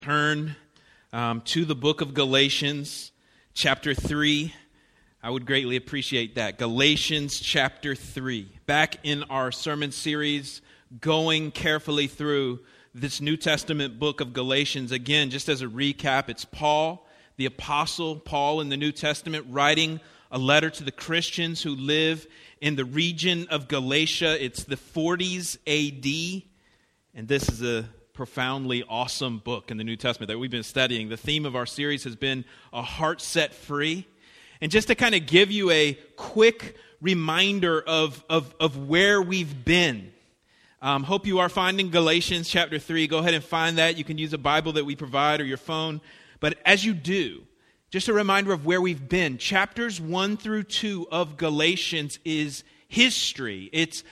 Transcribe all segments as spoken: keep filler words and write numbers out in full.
turn um, to the book of Galatians, chapter three. I would greatly appreciate that. Galatians chapter three. Back in our sermon series, going carefully through this New Testament book of Galatians. Again, just as a recap, it's Paul, the apostle Paul in the New Testament, writing a letter to the Christians who live in the region of Galatia. It's the forties A D, and this is a profoundly awesome book in the New Testament that we've been studying. The theme of our series has been a heart set free. And just to kind of give you a quick reminder of, of, of where we've been. Um, hope you are finding Galatians chapter three. Go ahead and find that. You can use a Bible that we provide or your phone. But as you do, just a reminder of where we've been. Chapters one through two of Galatians is history. It's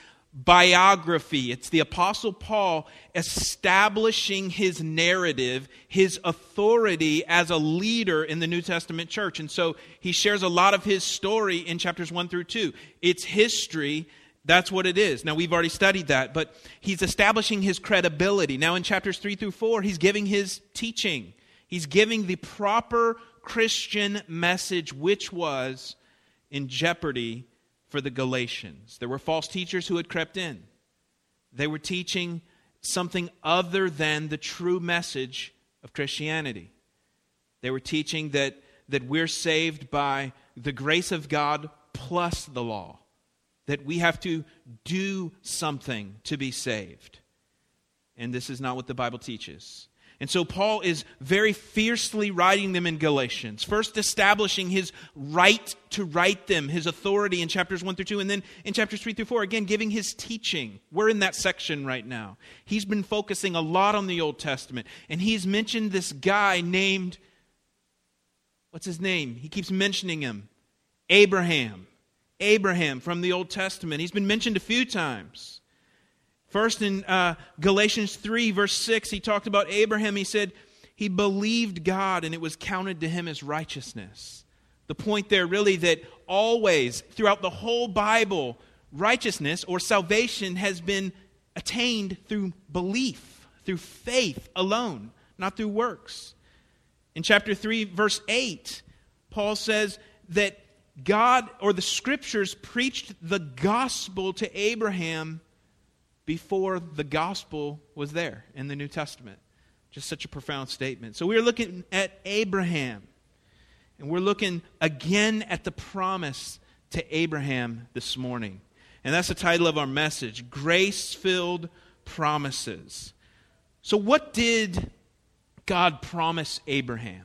biography. It's the Apostle Paul establishing his narrative, his authority as a leader in the New Testament church. And so he shares a lot of his story in chapters one through two. It's history. That's what it is. Now, we've already studied that, but he's establishing his credibility. Now, in chapters three through four, he's giving his teaching. He's giving the proper Christian message, which was in jeopardy for the Galatians. There were false teachers who had crept in. They were teaching something other than the true message of Christianity. They were teaching that, that we're saved by the grace of God plus the law. That we have to do something to be saved. And this is not what the Bible teaches. And so Paul is very fiercely writing them in Galatians. First establishing his right to write them, his authority in chapters one through two. And then in chapters three through four, again, giving his teaching. We're in that section right now. He's been focusing a lot on the Old Testament. And he's mentioned this guy named, what's his name? He keeps mentioning him. Abraham. Abraham from the Old Testament. He's been mentioned a few times. First in uh, Galatians three, verse six, he talked about Abraham. He said, he believed God and it was counted to him as righteousness. The point there really that always, throughout the whole Bible, righteousness or salvation has been attained through belief, through faith alone, not through works. In chapter three, verse eight, Paul says that God or the Scriptures preached the gospel to Abraham before the gospel was there in the New Testament. Just such a profound statement. So we're looking at Abraham. And we're looking again at the promise to Abraham this morning. And that's the title of our message, Grace-Filled Promises. So what did God promise Abraham?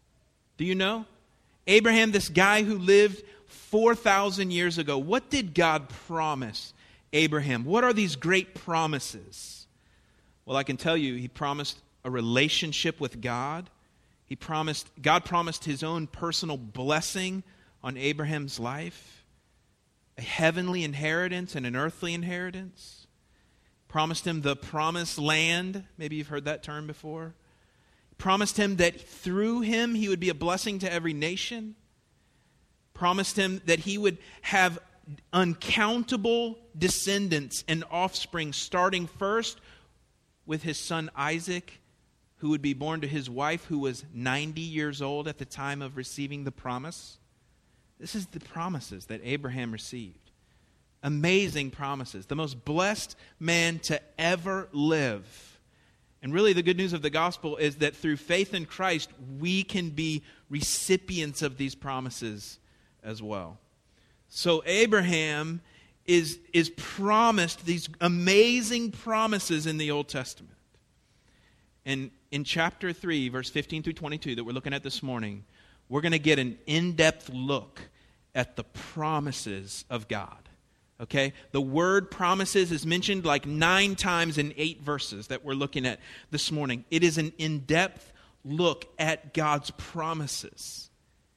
Do you know? Abraham, this guy who lived four thousand years ago, what did God promise Abraham? What are these great promises? Well, I can tell you, he promised a relationship with God. He promised, God promised his own personal blessing on Abraham's life, a heavenly inheritance and an earthly inheritance. Promised him the promised land. Maybe you've heard that term before. Promised him that through him he would be a blessing to every nation. Promised him that he would have uncountable descendants and offspring, starting first with his son Isaac, who would be born to his wife, who was ninety years old at the time of receiving the promise. This is the promises that Abraham received. Amazing promises. The most blessed man to ever live. And really the good news of the gospel is that through faith in Christ, we can be recipients of these promises as well. So Abraham is, is promised these amazing promises in the Old Testament. And in chapter three, verse fifteen through twenty-two that we're looking at this morning, we're going to get an in-depth look at the promises of God. Okay? The word promises is mentioned like nine times in eight verses that we're looking at this morning. It is an in-depth look at God's promises.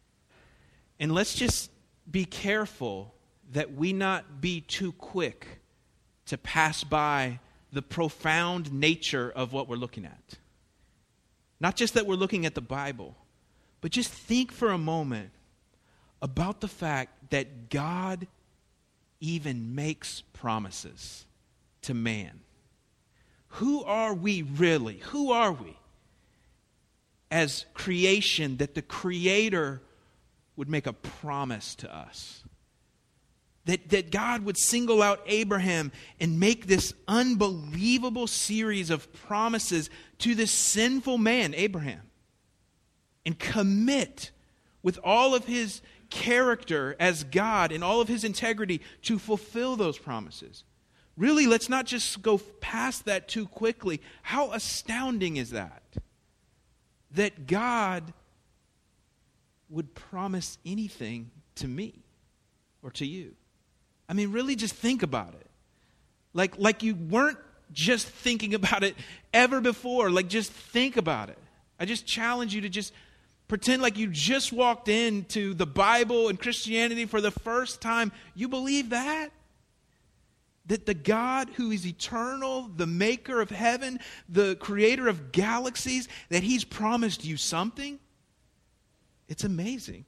And let's just be careful that we not be too quick to pass by the profound nature of what we're looking at. Not just that we're looking at the Bible, but just think for a moment about the fact that God even makes promises to man. Who are we really? Who are we? as creation, that the Creator would make a promise to us. That, that God would single out Abraham and make this unbelievable series of promises to this sinful man, Abraham, and commit with all of his character as God and all of his integrity to fulfill those promises. Really, let's not just go past that too quickly. How astounding is that? That God would promise anything to me or to you. I mean, really just think about it. Like, like you weren't just thinking about it ever before. Like, just think about it. I just challenge you to just pretend like you just walked into the Bible and Christianity for the first time. You believe that? That the God who is eternal, the maker of heaven, the creator of galaxies, that He's promised you something? It's amazing.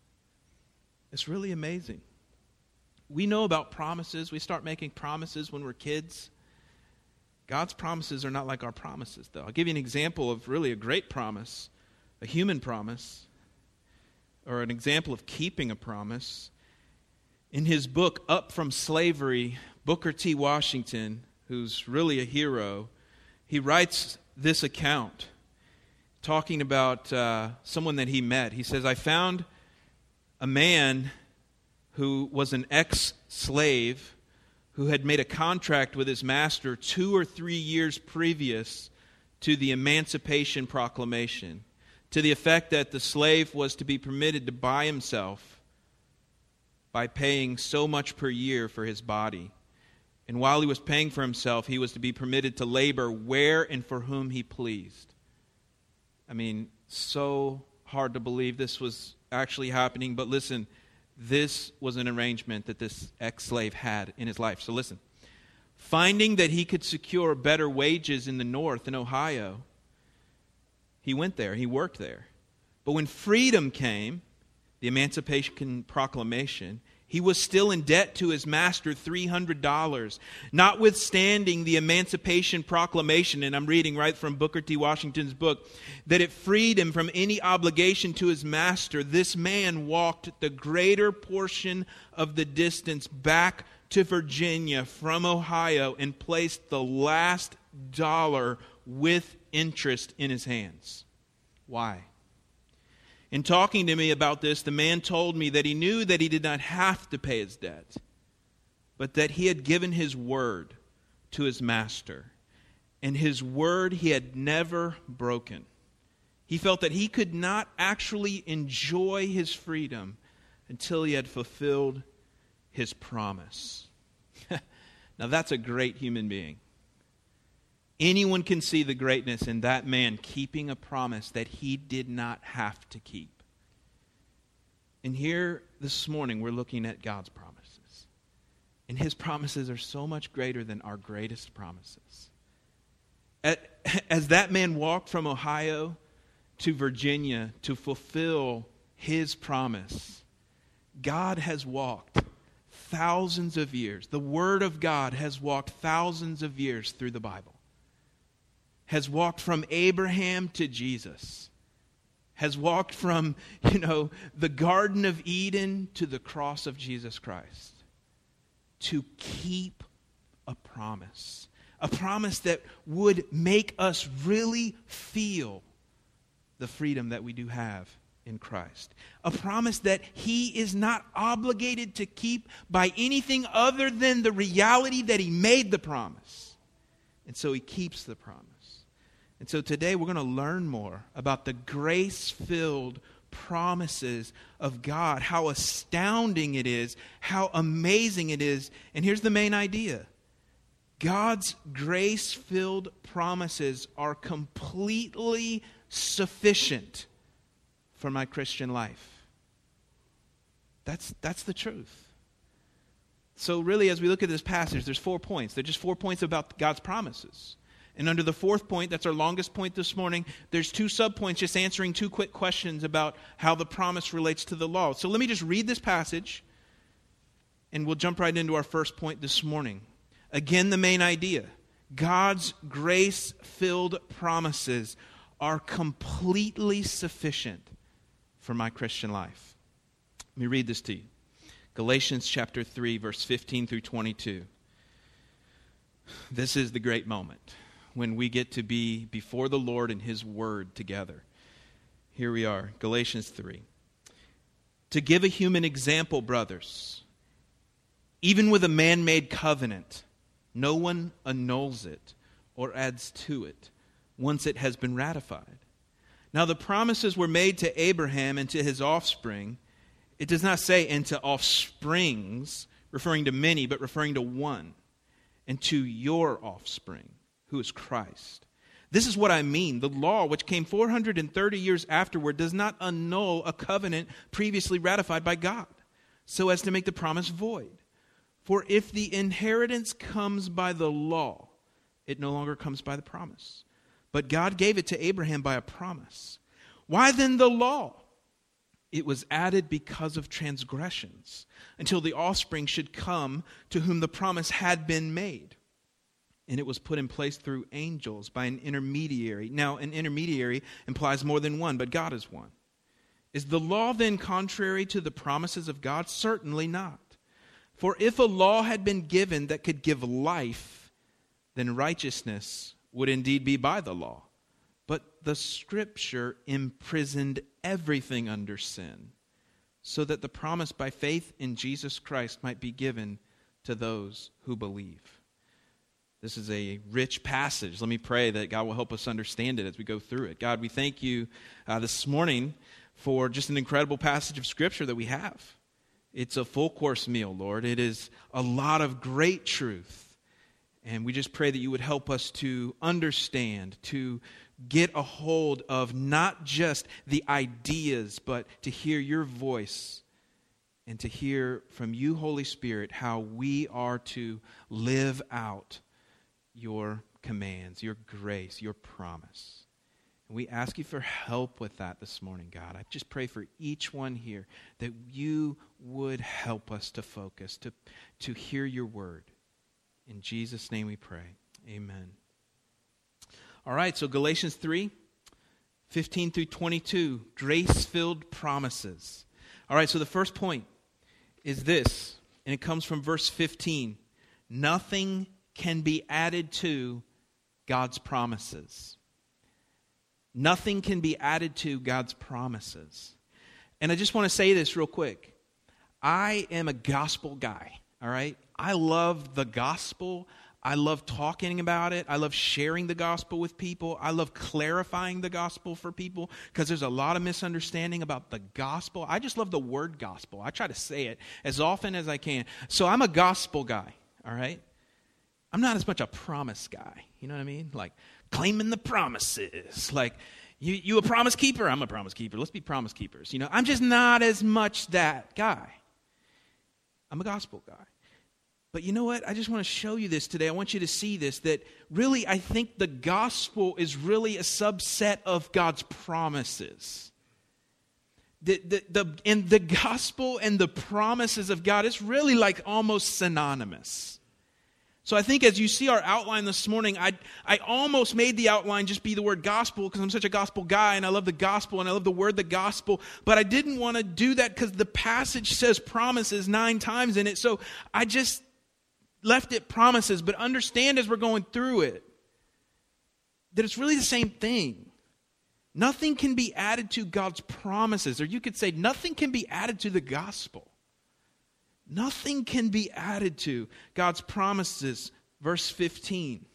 It's really amazing. We know about promises. We start making promises when we're kids. God's promises are not like our promises, though. I'll give you an example of really a great promise, a human promise, or an example of keeping a promise. In his book, Up from Slavery, Booker T. Washington, who's really a hero, he writes this account talking about uh, someone that he met. He says, I found a man who was an ex-slave who had made a contract with his master two or three years previous to the Emancipation Proclamation, to the effect that the slave was to be permitted to buy himself by paying so much per year for his body. And while he was paying for himself, he was to be permitted to labor where and for whom he pleased. I mean, so hard to believe this was actually happening, but listen, this was an arrangement that this ex-slave had in his life. So listen, finding that he could secure better wages in the north, in Ohio, he went there, he worked there. But when freedom came, the Emancipation Proclamation, he was still in debt to his master three hundred dollars. Notwithstanding the Emancipation Proclamation, and I'm reading right from Booker T. Washington's book, that it freed him from any obligation to his master, this man walked the greater portion of the distance back to Virginia from Ohio and placed the last dollar with interest in his hands. Why? In talking to me about this, the man told me that he knew that he did not have to pay his debt, but that he had given his word to his master, and his word he had never broken. He felt that he could not actually enjoy his freedom until he had fulfilled his promise. Now that's a great human being. Anyone can see the greatness in that man keeping a promise that he did not have to keep. And here this morning we're looking at God's promises. And His promises are so much greater than our greatest promises. As that man walked from Ohio to Virginia to fulfill his promise, God has walked thousands of years. The Word of God has walked thousands of years through the Bible. Has walked from Abraham to Jesus. Has walked from, you know, the Garden of Eden to the cross of Jesus Christ. To keep a promise. A promise that would make us really feel the freedom that we do have in Christ. A promise that He is not obligated to keep by anything other than the reality that He made the promise. And so He keeps the promise. And so today we're going to learn more about the grace-filled promises of God, how astounding it is, how amazing it is. And here's the main idea. God's grace-filled promises are completely sufficient for my Christian life. That's, that's the truth. So really, as we look at this passage, there's four points. They're just four points about God's promises. And under the fourth point, that's our longest point this morning, there's two subpoints just answering two quick questions about how the promise relates to the law. So let me just read this passage, and we'll jump right into our first point this morning. Again, the main idea. God's grace-filled promises are completely sufficient for my Christian life. Let me read this to you. Galatians chapter three, verse fifteen through twenty-two. This is the great moment when we get to be before the Lord and His Word together. Here we are, Galatians three. To give a human example, brothers, even with a man-made covenant, no one annuls it or adds to it once it has been ratified. Now the promises were made to Abraham and to his offspring. It does not say and to offsprings, referring to many, but referring to one, and to your offspring, who is Christ. This is what I mean. The law, which came four hundred thirty years afterward, does not annul a covenant previously ratified by God, so as to make the promise void. For if the inheritance comes by the law, it no longer comes by the promise. But God gave it to Abraham by a promise. Why then the law? It was added because of transgressions, until the offspring should come to whom the promise had been made. And it was put in place through angels by an intermediary. Now, an intermediary implies more than one, but God is one. Is the law then contrary to the promises of God? Certainly not. For if a law had been given that could give life, then righteousness would indeed be by the law. But the Scripture imprisoned everything under sin, so that the promise by faith in Jesus Christ might be given to those who believe. This is a rich passage. Let me pray that God will help us understand it as we go through it. God, we thank you uh, this morning for just an incredible passage of Scripture that we have. It's a full course meal, Lord. It is a lot of great truth. And we just pray that you would help us to understand, to get a hold of not just the ideas, but to hear your voice and to hear from you, Holy Spirit, how we are to live out your commands, your grace, your promise. And we ask you for help with that this morning, God. I just pray for each one here that you would help us to focus, to, to hear your word. In Jesus' name we pray. Amen. All right, so Galatians three, fifteen through twenty-two, grace-filled promises. All right, so the first point is this, and it comes from verse fifteen. Nothing can be added to God's promises. Nothing can be added to God's promises. And I just want to say this real quick. I am a gospel guy, all right? I love the gospel. I love talking about it. I love sharing the gospel with people. I love clarifying the gospel for people because there's a lot of misunderstanding about the gospel. I just love the word gospel. I try to say it as often as I can. So I'm a gospel guy, all right? I'm not as much a promise guy. You know what I mean? Like claiming the promises. Like, you, you a promise keeper? I'm a promise keeper. Let's be promise keepers. You know, I'm just not as much that guy. I'm a gospel guy. But you know what? I just want to show you this today. I want you to see this, that really I think the gospel is really a subset of God's promises. The, the, the, and the gospel and the promises of God is really like almost synonymous. So I think as you see our outline this morning, I I almost made the outline just be the word gospel because I'm such a gospel guy and I love the gospel and I love the word the gospel. But I didn't want to do that because the passage says promises nine times in it. So I just left it promises. But understand as we're going through it that it's really the same thing. Nothing can be added to God's promises. Or you could say nothing can be added to the gospel. Nothing can be added to God's promises. Verse fifteen.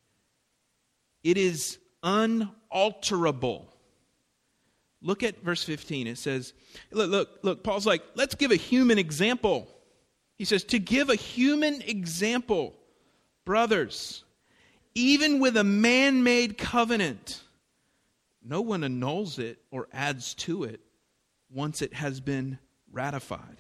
It is unalterable. Look at verse fifteen. It says, look, look, look, Paul's like, let's give a human example. He says, to give a human example, brothers, even with a man-made covenant, no one annuls it or adds to it once it has been ratified.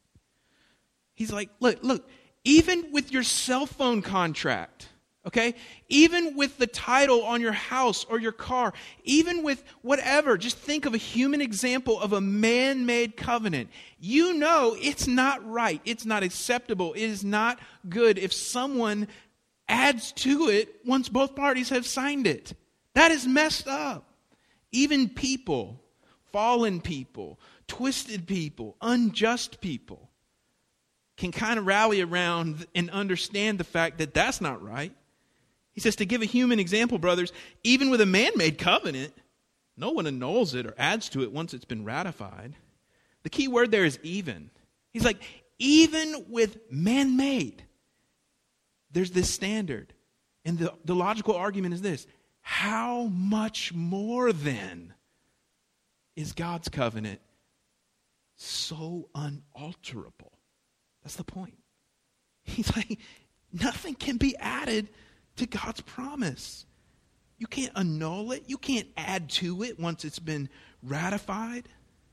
He's like, look, look, even with your cell phone contract, okay, even with the title on your house or your car, even with whatever, just think of a human example of a man-made covenant. You know it's not right. It's not acceptable. It is not good if someone adds to it once both parties have signed it. That is messed up. Even people, fallen people, twisted people, unjust people can kind of rally around and understand the fact that that's not right. He says, to give a human example, brothers, even with a man-made covenant, no one annuls it or adds to it once it's been ratified. The key word there is even. He's like, even with man-made, there's this standard. And the, the logical argument is this: how much more then is God's covenant so unalterable? That's the point. He's like, nothing can be added to God's promise. You can't annul it. You can't add to it once it's been ratified.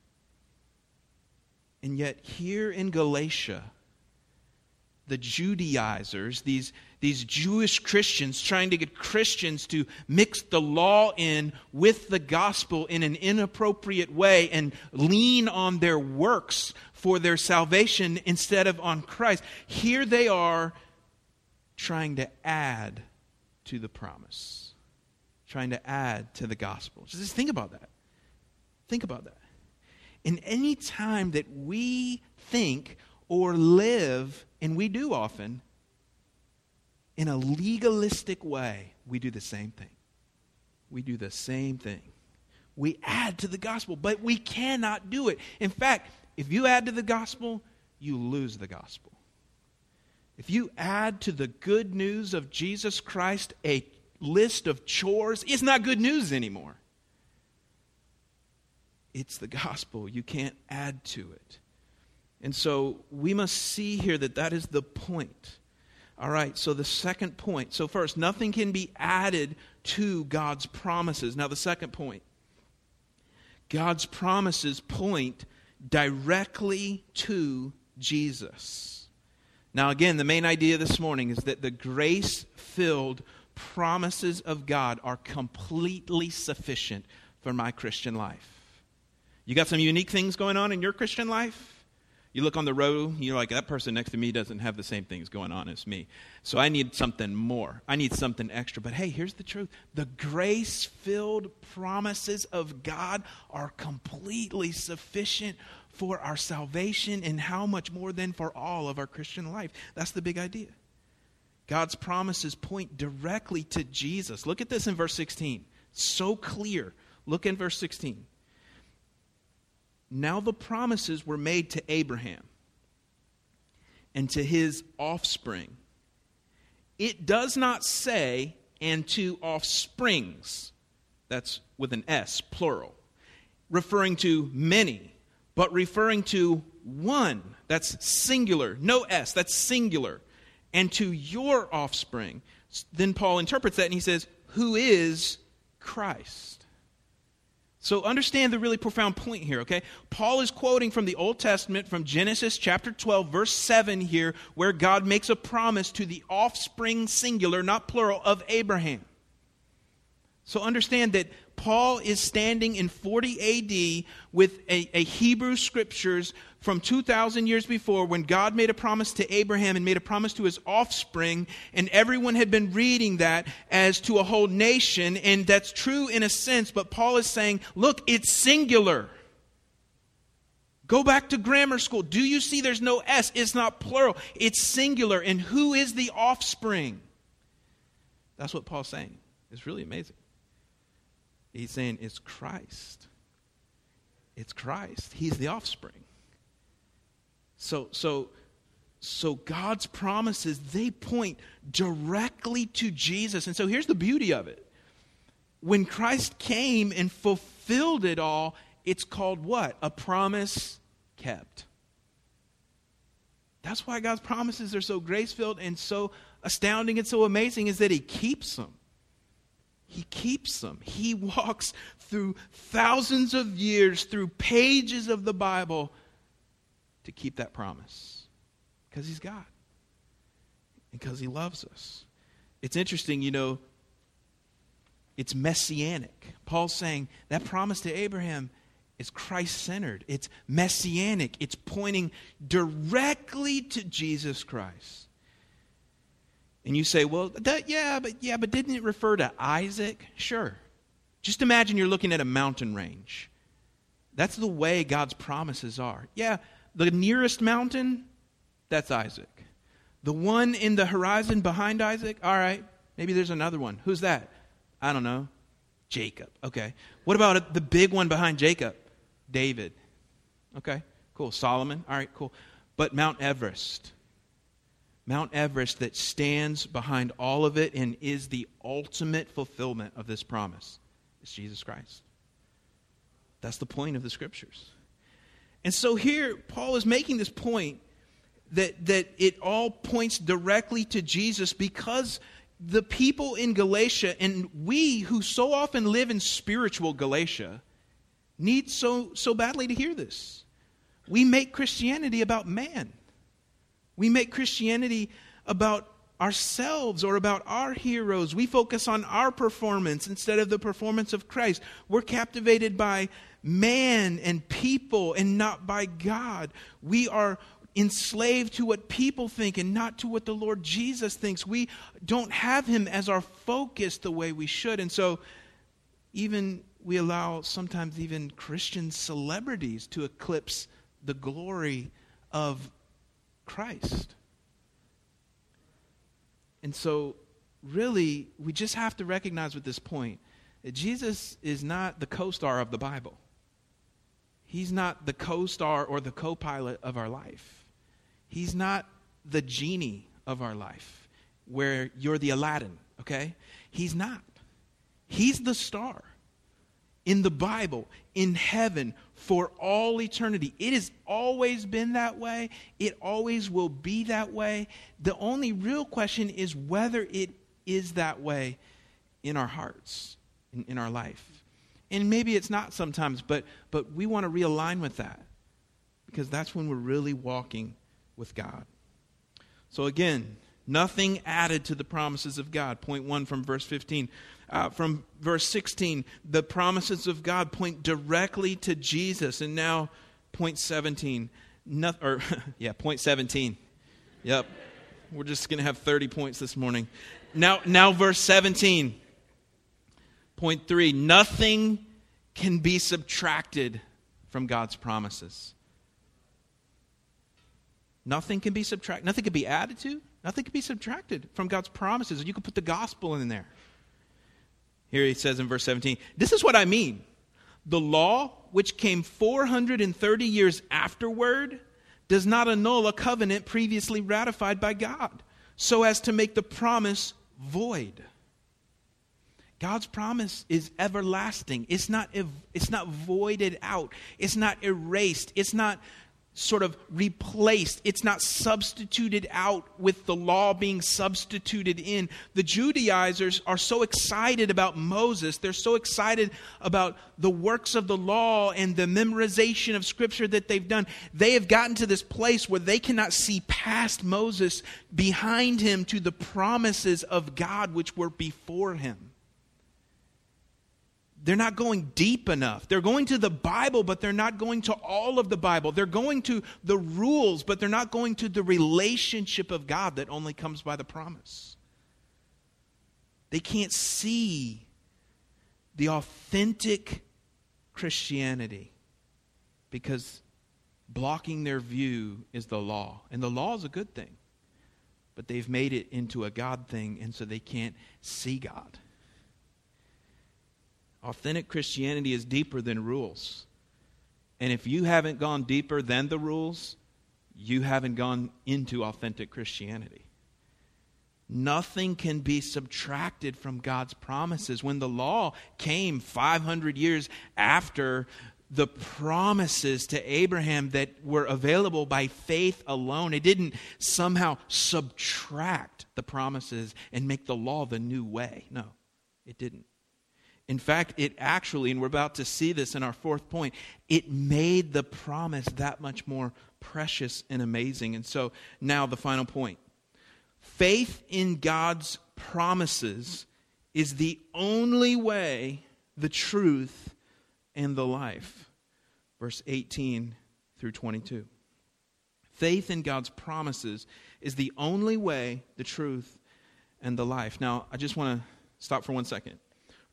And yet here in Galatia, the Judaizers, these, these Jewish Christians trying to get Christians to mix the law in with the gospel in an inappropriate way and lean on their works for their salvation instead of on Christ. Here they are trying to add to the promise, trying to add to the gospel. Just think about that. Think about that. In any time that we think or live, and we do often, in a legalistic way, we do the same thing. We do the same thing. We add to the gospel, but we cannot do it. In fact, if you add to the gospel, you lose the gospel. If you add to the good news of Jesus Christ a list of chores, it's not good news anymore. It's the gospel. You can't add to it. And so we must see here that that is the point. All right, so the second point. So first, nothing can be added to God's promises. Now the second point. God's promises point directly to Jesus. Now again, the main idea this morning is that the grace-filled promises of God are completely sufficient for my Christian life. You got some unique things going on in your Christian life? You look on the road, you're like, that person next to me doesn't have the same things going on as me. So I need something more. I need something extra. But hey, here's the truth. The grace-filled promises of God are completely sufficient for our salvation, and how much more then for all of our Christian life. That's the big idea. God's promises point directly to Jesus. Look at this in verse sixteen. So clear. Look in verse sixteen. Now the promises were made to Abraham and to his offspring. It does not say, and to offsprings. That's with an S, plural. Referring to many, but referring to one. That's singular. No S, that's singular. And to your offspring. Then Paul interprets that and he says, who is Christ? So understand the really profound point here, okay? Paul is quoting from the Old Testament, from Genesis chapter twelve, verse seven here, where God makes a promise to the offspring, singular, not plural, of Abraham. So understand that Paul is standing in forty A D with a, a Hebrew scriptures from two thousand years before, when God made a promise to Abraham and made a promise to his offspring, and everyone had been reading that as to a whole nation, and that's true in a sense, but Paul is saying, look, it's singular. Go back to grammar school. Do you see there's no S? It's not plural. It's singular. And who is the offspring? That's what Paul's saying. It's really amazing. He's saying it's Christ. It's Christ. He's the offspring. So, so, so God's promises, they point directly to Jesus. And so here's the beauty of it. When Christ came and fulfilled it all, it's called what? A promise kept. That's why God's promises are so grace-filled and so astounding and so amazing, is that He keeps them. He keeps them. He walks through thousands of years, through pages of the Bible, to keep that promise. Because He's God. And because He loves us. It's interesting, you know, it's messianic. Paul's saying that promise to Abraham is Christ-centered. It's messianic. It's pointing directly to Jesus Christ. And you say, well, that, yeah, but yeah, but didn't it refer to Isaac? Sure. Just imagine you're looking at a mountain range. That's the way God's promises are. Yeah, the nearest mountain, that's Isaac. The one in the horizon behind Isaac, all right, maybe there's another one. Who's that? I don't know. Jacob. Okay. What about the big one behind Jacob? David. Okay, cool. Solomon. All right, cool. But Mount Everest. Mount Everest that stands behind all of it and is the ultimate fulfillment of this promise is Jesus Christ. That's the point of the Scriptures. And so here, Paul is making this point that, that it all points directly to Jesus, because the people in Galatia, and we who so often live in spiritual Galatia, need so, so badly to hear this. We make Christianity about man. We make Christianity about ourselves or about our heroes. We focus on our performance instead of the performance of Christ. We're captivated by man and people and not by God. We are enslaved to what people think and not to what the Lord Jesus thinks. We don't have him as our focus the way we should. And so even we allow sometimes even Christian celebrities to eclipse the glory of Christ. And so really we just have to recognize with this point that Jesus is not the co-star of the Bible. He's not the co-star or the co-pilot of our life. He's not the genie of our life where you're the Aladdin, okay? He's not. He's the star in the Bible, in heaven, for all eternity. It has always been that way. It always will be that way. The only real question is whether it is that way in our hearts, in, in our life. And maybe it's not sometimes, but but we want to realign with that, because that's when we're really walking with God. So again, nothing added to the promises of God. Point one from verse fifteen. Uh, from verse sixteen, the promises of God point directly to Jesus. And now, point seventeen. No, or yeah, point seventeen. Yep. We're just going to have thirty points this morning. Now, now verse seventeen. Point three, nothing can be subtracted from God's promises. Nothing can be subtracted. Nothing can be added to. Nothing can be subtracted from God's promises. You can put the gospel in there. Here he says in verse seventeen, this is what I mean. The law, which came four hundred thirty years afterward, does not annul a covenant previously ratified by God, so as to make the promise void. God's promise is everlasting. It's not, it's not voided out. It's not erased. It's not sort of replaced. It's not substituted out with the law being substituted in. The Judaizers are so excited about Moses. They're so excited about the works of the law and the memorization of Scripture that they've done. They have gotten to this place where they cannot see past Moses, behind him, to the promises of God which were before him. They're not going deep enough. They're going to the Bible, but they're not going to all of the Bible. They're going to the rules, but they're not going to the relationship of God that only comes by the promise. They can't see the authentic Christianity because blocking their view is the law. And the law is a good thing, but they've made it into a God thing, and so they can't see God. Authentic Christianity is deeper than rules. And if you haven't gone deeper than the rules, you haven't gone into authentic Christianity. Nothing can be subtracted from God's promises. When the law came five hundred years after the promises to Abraham that were available by faith alone, it didn't somehow subtract the promises and make the law the new way. No, it didn't. In fact, it actually, and we're about to see this in our fourth point, it made the promise that much more precious and amazing. And so now the final point. Faith in God's promises is the only way, the truth, and the life. Verse eighteen through twenty-two. Faith in God's promises is the only way, the truth, and the life. Now, I just want to stop for one second.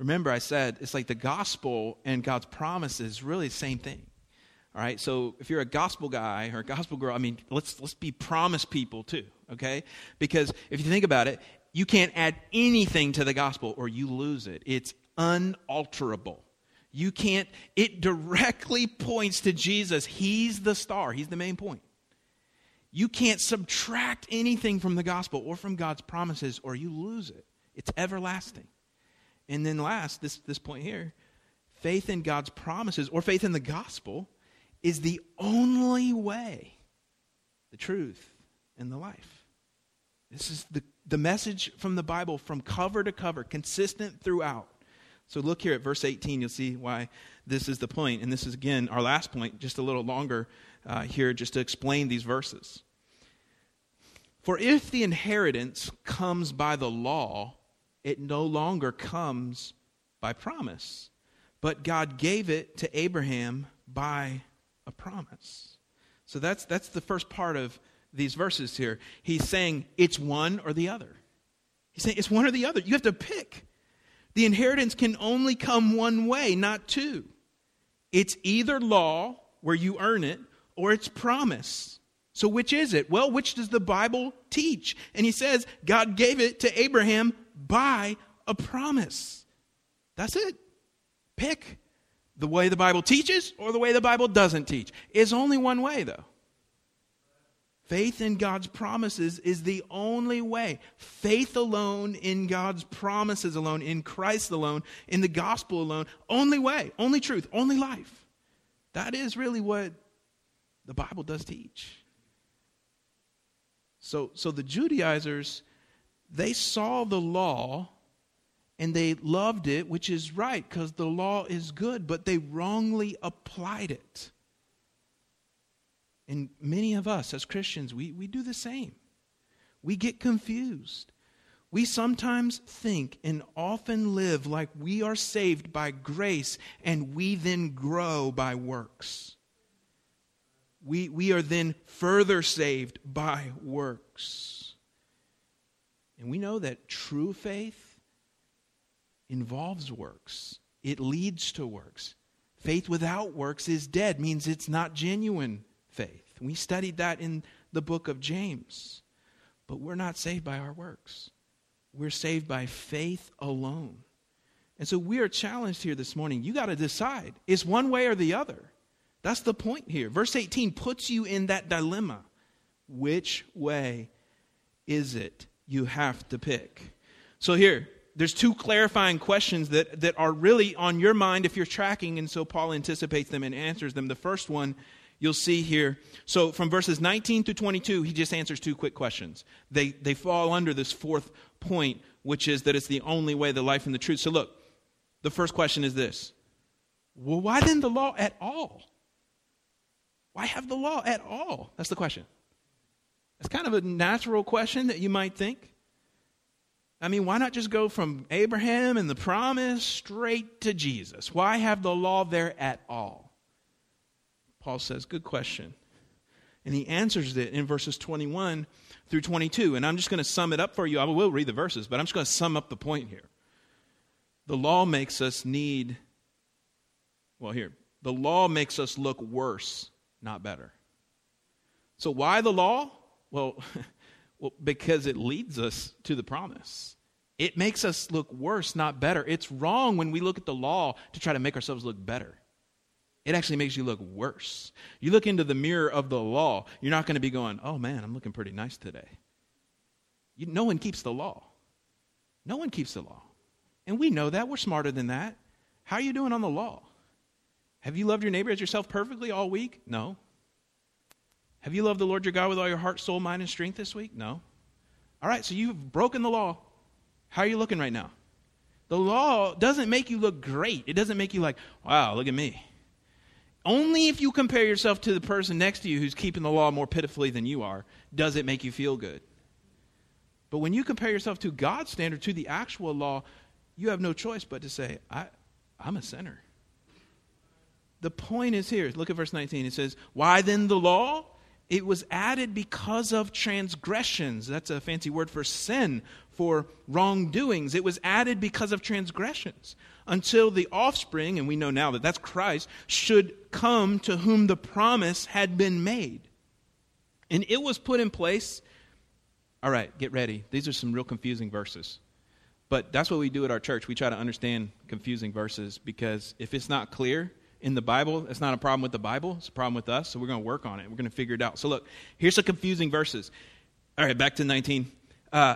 Remember, I said it's like the gospel and God's promise is really the same thing. All right, so if you're a gospel guy or a gospel girl, I mean, let's let's be promise people too, okay? Because if you think about it, you can't add anything to the gospel or you lose it. It's unalterable. You can't, it directly points to Jesus. He's the star. He's the main point. You can't subtract anything from the gospel or from God's promises or you lose it. It's everlasting. And then last, this, this point here, faith in God's promises or faith in the gospel is the only way, the truth, and the life. This is the, the message from the Bible from cover to cover, consistent throughout. So look here at verse eighteen. You'll see why this is the point. And this is, again, our last point, just a little longer uh, here just to explain these verses. For if the inheritance comes by the law, it no longer comes by promise. But God gave it to Abraham by a promise. So that's that's the first part of these verses here. He's saying it's one or the other. He's saying it's one or the other. You have to pick. The inheritance can only come one way, not two. It's either law, where you earn it, or it's promise. So which is it? Well, which does the Bible teach? And he says God gave it to Abraham by a promise. That's it. Pick the way the Bible teaches or the way the Bible doesn't teach. It's only one way, though. Faith in God's promises is the only way. Faith alone in God's promises alone, in Christ alone, in the gospel alone. Only way, only truth, only life. That is really what the Bible does teach. So, so the Judaizers, they saw the law and they loved it, which is right because the law is good, but they wrongly applied it. And many of us as Christians, we, we do the same. We get confused. We sometimes think and often live like we are saved by grace and we then grow by works. We, we are then further saved by works. And we know that true faith involves works. It leads to works. Faith without works is dead, means it's not genuine faith. We studied that in the book of James. But we're not saved by our works. We're saved by faith alone. And so we are challenged here this morning. You got to decide. It's one way or the other. That's the point here. Verse eighteen puts you in that dilemma. Which way is it you have to pick? So here, there's two clarifying questions that, that are really on your mind if you're tracking, and so Paul anticipates them and answers them. The first one you'll see here. So from verses nineteen through twenty-two, he just answers two quick questions. They they fall under this fourth point, which is that it's the only way, the life, and the truth. So look, the first question is this. Well, why then the law at all? Why have the law at all? That's the question. It's kind of a natural question that you might think. I mean, why not just go from Abraham and the promise straight to Jesus? Why have the law there at all? Paul says, good question. And he answers it in verses twenty-one through twenty-two. And I'm just going to sum it up for you. I will read the verses, but I'm just going to sum up the point here. The law makes us need, well here, the law makes us look worse, not better. So why the law? Well, well, because it leads us to the promise. It makes us look worse, not better. It's wrong when we look at the law to try to make ourselves look better. It actually makes you look worse. You look into the mirror of the law, you're not going to be going, oh man, I'm looking pretty nice today. You, no one keeps the law. No one keeps the law. And we know that. We're smarter than that. How are you doing on the law? Have you loved your neighbor as yourself perfectly all week? No. Have you loved the Lord your God with all your heart, soul, mind, and strength this week? No. All right, so you've broken the law. How are you looking right now? The law doesn't make you look great. It doesn't make you like, wow, look at me. Only if you compare yourself to the person next to you who's keeping the law more pitifully than you are, does it make you feel good. But when you compare yourself to God's standard, to the actual law, you have no choice but to say, I, I'm a sinner. The point is here. Look at verse nineteen. It says, why then the law? It was added because of transgressions. That's a fancy word for sin. for wrongdoings. It was added because of transgressions, until the offspring, and we know now that that's Christ, should come to whom the promise had been made. And it was put in place. All right, get ready. These are some real confusing verses. But that's what we do at our church. We try to understand confusing verses, because if it's not clear in the Bible, it's not a problem with the Bible, it's a problem with us. So we're going to work on it. We're going to figure it out. So look, here's some confusing verses. All right, back to nineteen. Uh,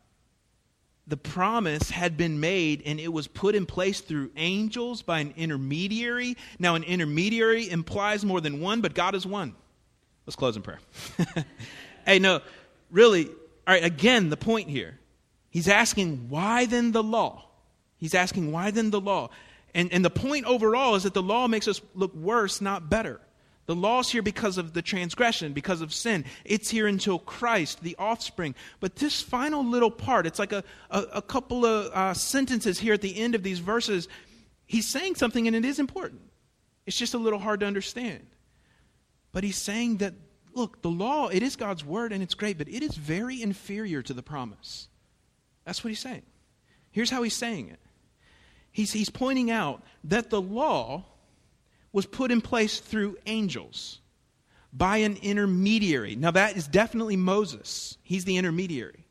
the promise had been made, and it was put in place through angels by an intermediary. Now, an intermediary implies more than one, but God is one. Let's close in prayer. Hey, no, really, all right, again, the point here. He's asking, why then the law? He's asking, why then the law? And, and the point overall is that the law makes us look worse, not better. The law's here because of the transgression, because of sin. It's here until Christ, the offspring. But this final little part, it's like a, a, a couple of uh, sentences here at the end of these verses. He's saying something, and it is important. It's just a little hard to understand. But he's saying that, look, the law, it is God's word, and it's great, but it is very inferior to the promise. That's what he's saying. Here's how he's saying it. He's, he's pointing out that the law was put in place through angels by an intermediary. Now that is definitely Moses. He's the intermediary.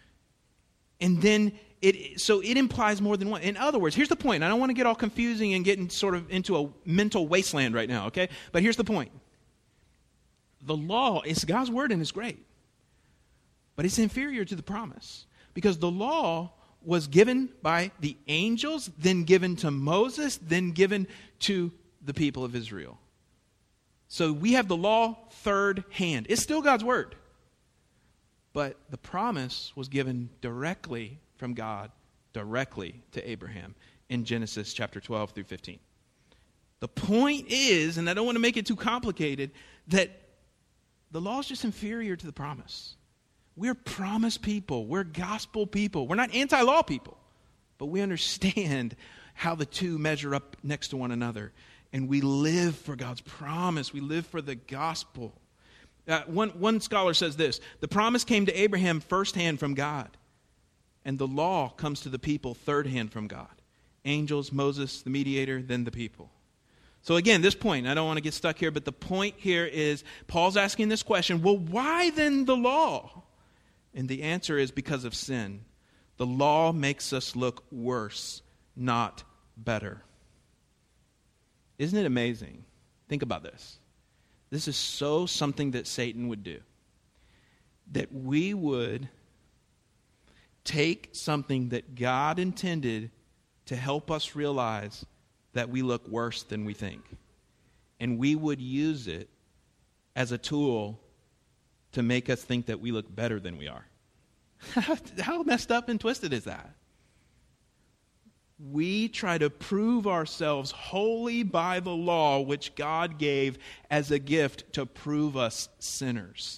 And then it so it implies more than one. In other words, here's the point. I don't want to get all confusing and get sort of into a mental wasteland right now, okay? But here's the point. The law is God's word and it's great. But it's inferior to the promise. Because the law was given by the angels, then given to Moses, then given to the people of Israel. So we have the law third hand. It's still God's word. But the promise was given directly from God, directly to Abraham in Genesis chapter twelve through fifteen. The point is, and I don't want to make it too complicated, that the law is just inferior to the promise. We're promise people. We're gospel people. We're not anti-law people. But we understand how the two measure up next to one another. And we live for God's promise. We live for the gospel. Uh, one, one scholar says this: the promise came to Abraham firsthand from God, and the law comes to the people third hand from God. Angels, Moses, the mediator, then the people. So again, this point, I don't want to get stuck here, but the point here is Paul's asking this question, well, why then the law? And the answer is because of sin. The law makes us look worse, not better. Isn't it amazing? Think about this. This is so something that Satan would do. That we would take something that God intended to help us realize that we look worse than we think. And we would use it as a tool to make us think that we look better than we are. How messed up and twisted is that? We try to prove ourselves holy by the law which God gave as a gift to prove us sinners.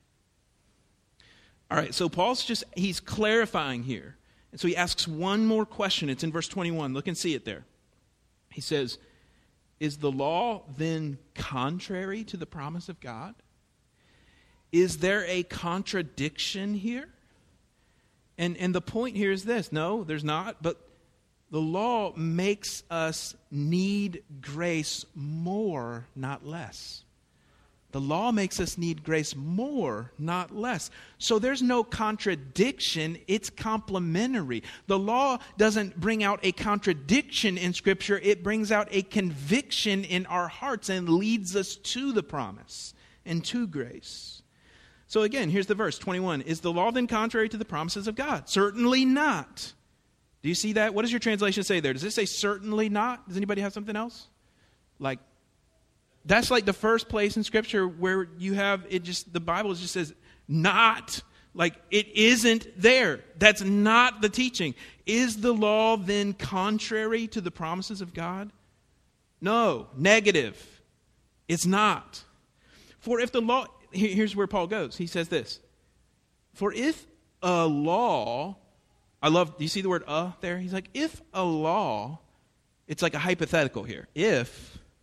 All right, so Paul's just, he's clarifying here. And so he asks one more question. It's in verse twenty-one. Look and see it there. He says, is the law then contrary to the promise of God? Is there a contradiction here? And, and the point here is this. No, there's not. But the law makes us need grace more, not less. The law makes us need grace more, not less. So there's no contradiction. It's complementary. The law doesn't bring out a contradiction in Scripture. It brings out a conviction in our hearts and leads us to the promise and to grace. So again, here's the verse, twenty-one. Is the law then contrary to the promises of God? Certainly not. Do you see that? What does your translation say there? Does it say certainly not? Does anybody have something else? Like, that's like the first place in Scripture where you have it just, the Bible just says not. Like, it isn't there. That's not the teaching. Is the law then contrary to the promises of God? No, negative. It's not. For if the law, here's where Paul goes. He says this. For if a law, I love, do you see the word "uh" there? He's like, if a law, it's like a hypothetical here. If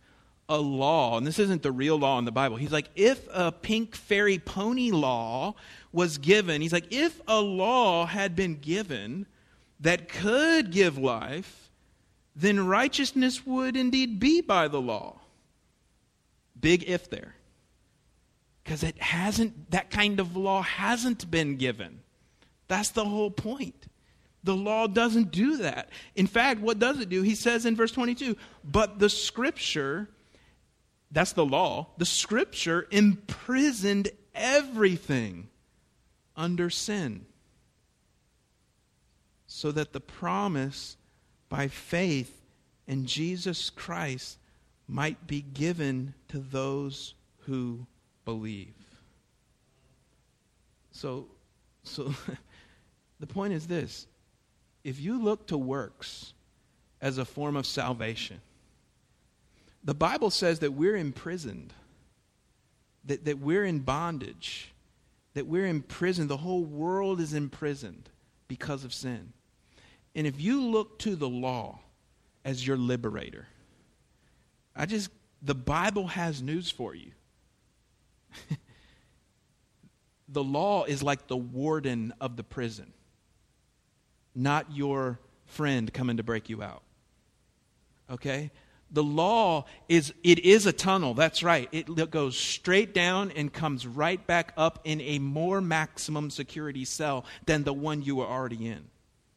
a law, and this isn't the real law in the Bible. He's like, if a pink fairy pony law was given, he's like, if a law had been given that could give life, then righteousness would indeed be by the law. Big if there. Because it hasn't, that kind of law hasn't been given. That's the whole point. The law doesn't do that. In fact, what does it do? He says in verse twenty-two, but the Scripture, that's the law, the Scripture imprisoned everything under sin, so that the promise by faith in Jesus Christ might be given to those who believe. So, so the point is this. If you look to works as a form of salvation, the Bible says that we're imprisoned, that, that we're in bondage, that we're imprisoned. The whole world is imprisoned because of sin. And if you look to the law as your liberator, I just, the Bible has news for you. The law is like the warden of the prison, not your friend coming to break you out. Okay? The law is, it is a tunnel, that's right. It goes straight down and comes right back up in a more maximum security cell than the one you were already in.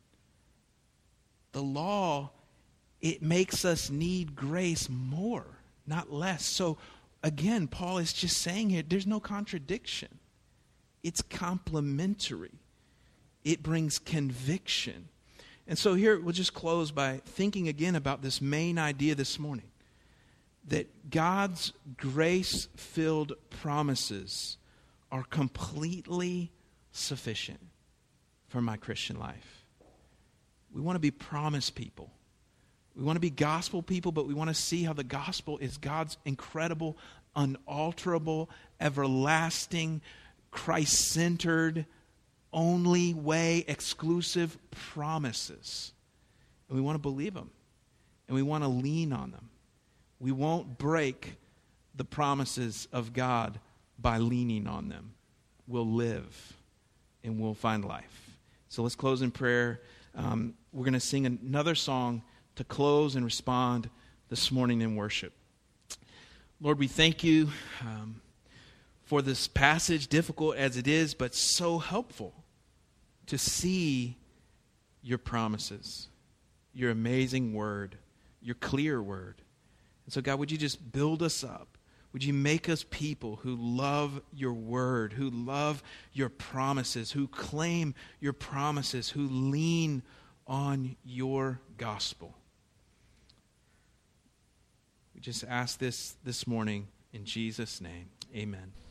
The law, it makes us need grace more, not less. So again, Paul is just saying here, there's no contradiction. It's complementary. It brings conviction. And so here we'll just close by thinking again about this main idea this morning, that God's grace-filled promises are completely sufficient for my Christian life. We want to be promise people. We want to be gospel people, but we want to see how the gospel is God's incredible, unalterable, everlasting, Christ-centered, only way, exclusive promises. And we want to believe them. And we want to lean on them. We won't break the promises of God by leaning on them. We'll live and we'll find life. So let's close in prayer. Um, we're going to sing another song to close and respond this morning in worship. Lord, we thank you um, for this passage, difficult as it is, but so helpful to see your promises, your amazing word, your clear word. And so, God, would you just build us up? Would you make us people who love your word, who love your promises, who claim your promises, who lean on your gospel? We just ask this this morning in Jesus' name. Amen.